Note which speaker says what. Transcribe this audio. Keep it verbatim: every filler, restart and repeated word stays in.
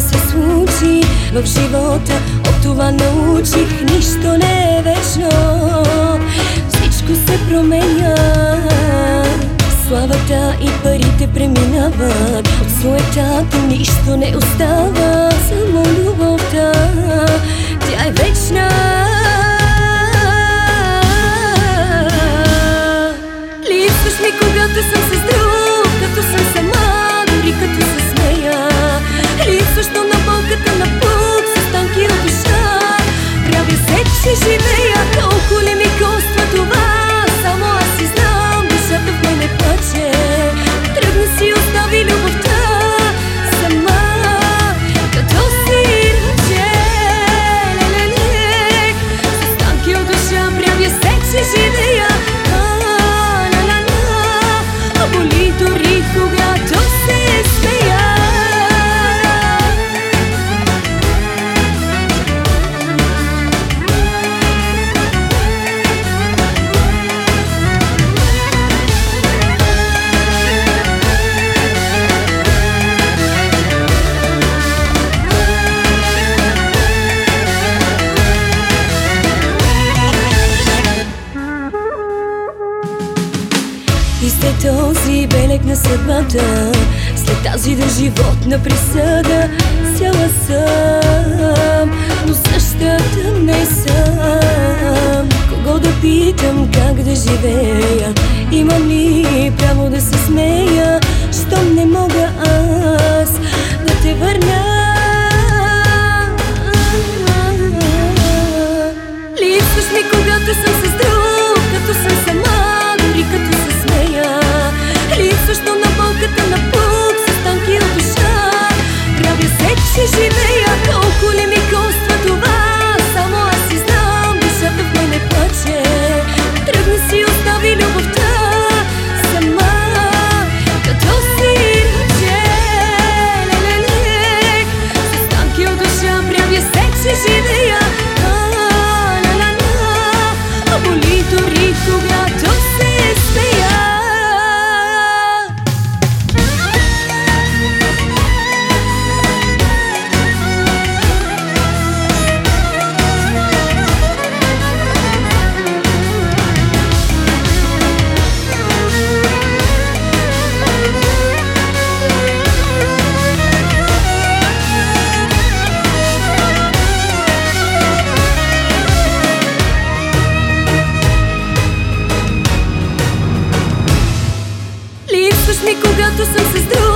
Speaker 1: се случи в живота, от това научих, нищо не е вечно. Всичко се променя, славата и парите преминават, от суетата нищо не остава, само любовта, тя е вечна. Липсваш ми, когато съм с друг, като съм сама, дори като се смея. Липсваш, но на болката на пук, с танки от душа правя се, че живея. Колко ли ми коства това, само аз си знам, душата в мене плаче. Тръгна си, остави любовта сама, като сираче. Лелеле, с танки от душа правя се, че живея. Боли дори когато се смея. И след този белег на съдбата, след тази доживотна присъда, цяла съм, но същата не съм. Кого да питам, как да живея? Имам ли право да се смея, щом не мога аз да те върна? Липсваш ми, когато съм с друг, като съм сама, дори като се смея. Липсваш, но на болката на пук, с танки от душа правя се, че живея. Колко ли ми коства това, само аз си знам, душата в мене плаче. Тръгна си, остави любовта сама, като сираче. Лелеле, с танки от душа правя се, че живея. Боли дори когато се смея. Липсваш ми, когато съм с друг,